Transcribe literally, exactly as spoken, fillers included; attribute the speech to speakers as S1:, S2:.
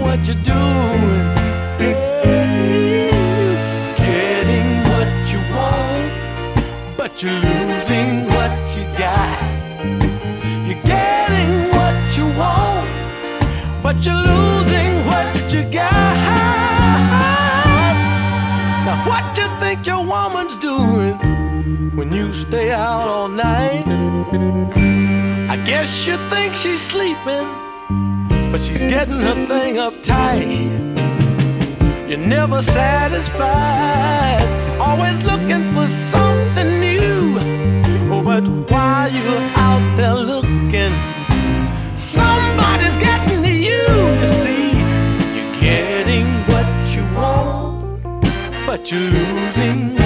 S1: what you're doing. Hey, getting what you want, but you're losing what you got. You're getting what you want, but you're losing what you got. Now what you think your woman's doing when you stay out all night? I guess you think she's sleeping, but she's getting her thing uptight. You're never satisfied, always looking for something new. Oh, but while you're out there looking, somebody's getting to you. You see, you're getting what you want, but you're losing